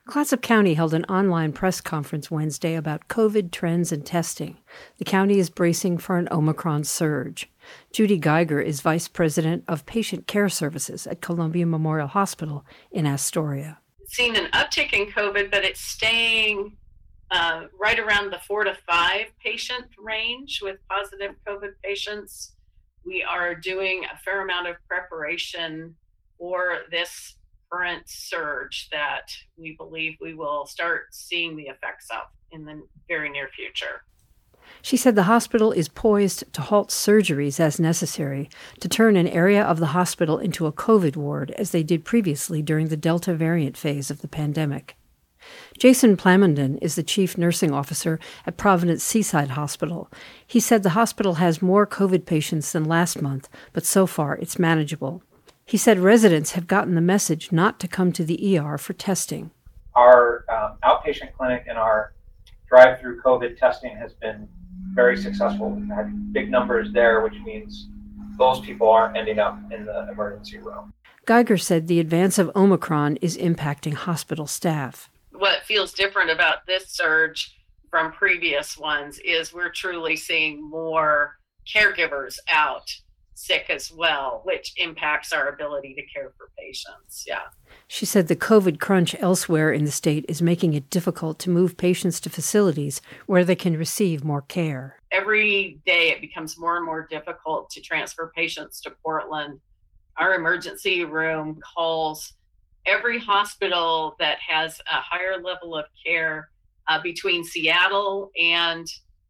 Clatsop County held an online press conference Wednesday about COVID trends and testing. The county is bracing for an Omicron surge. Judy Geiger is Vice President of Patient Care Services at Columbia Memorial Hospital in Astoria. Seen an uptick in COVID, but it's staying right around the 4 to 5 patient range with positive COVID patients. We are doing a fair amount of preparation for this current surge that we believe we will start seeing the effects of in the very near future. She said the hospital is poised to halt surgeries as necessary to turn an area of the hospital into a COVID ward, as they did previously during the Delta variant phase of the pandemic. Jason Plamondon is the chief nursing officer at Providence Seaside Hospital. He said the hospital has more COVID patients than last month, but so far it's manageable. He said residents have gotten the message not to come to the ER for testing. Our outpatient clinic and our drive-through COVID testing has been very successful. We've had big numbers there, which means those people aren't ending up in the emergency room. Geiger said the advance of Omicron is impacting hospital staff. What feels different about this surge from previous ones is we're truly seeing more caregivers out sick as well, which impacts our ability to care for patients. Yeah. She said the COVID crunch elsewhere in the state is making it difficult to move patients to facilities where they can receive more care. Every day it becomes more and more difficult to transfer patients to Portland. Our emergency room calls every hospital that has a higher level of care between Seattle and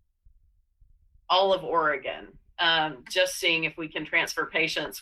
all of Oregon. Just seeing if we can transfer patients.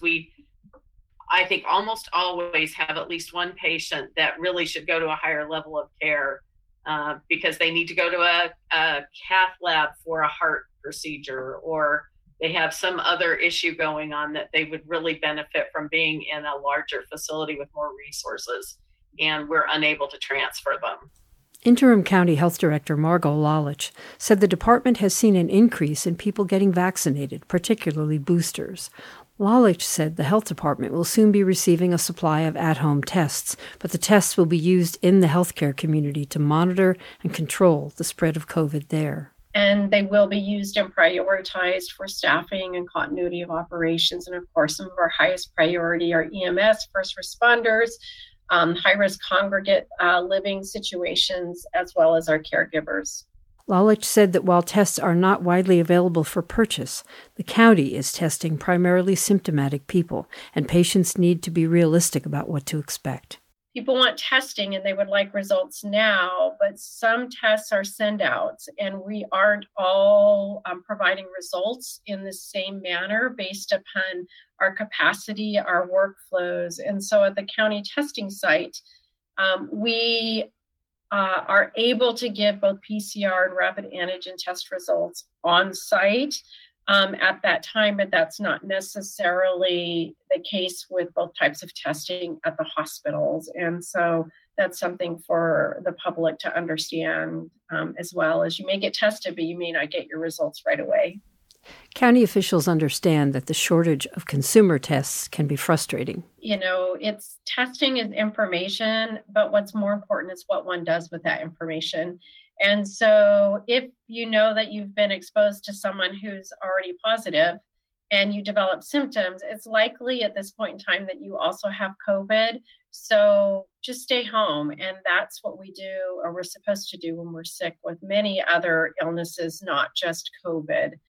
I think almost always have at least one patient that really should go to a higher level of care because they need to go to a cath lab for a heart procedure, or they have some other issue going on that they would really benefit from being in a larger facility with more resources, and we're unable to transfer them. Interim County Health Director Margot Lalich said the department has seen an increase in people getting vaccinated, particularly boosters. Lalich said the health department will soon be receiving a supply of at-home tests, but the tests will be used in the healthcare community to monitor and control the spread of COVID there. And they will be used and prioritized for staffing and continuity of operations. And of course, some of our highest priority are EMS, first responders, high-risk congregate living situations, as well as our caregivers. Lalich said that while tests are not widely available for purchase, the county is testing primarily symptomatic people, and patients need to be realistic about what to expect. People want testing and they would like results now, but some tests are send-outs, and we aren't all providing results in the same manner based upon our capacity, our workflows. And so at the county testing site, we are able to give both PCR and rapid antigen test results on site at that time, but that's not necessarily the case with both types of testing at the hospitals. And so that's something for the public to understand as well, as you may get tested, but you may not get your results right away. County officials understand that the shortage of consumer tests can be frustrating. It's testing is information, but what's more important is what one does with that information. And so if you know that you've been exposed to someone who's already positive and you develop symptoms, it's likely at this point in time that you also have COVID. So just stay home. And that's what we do, or we're supposed to do when we're sick with many other illnesses, not just COVID.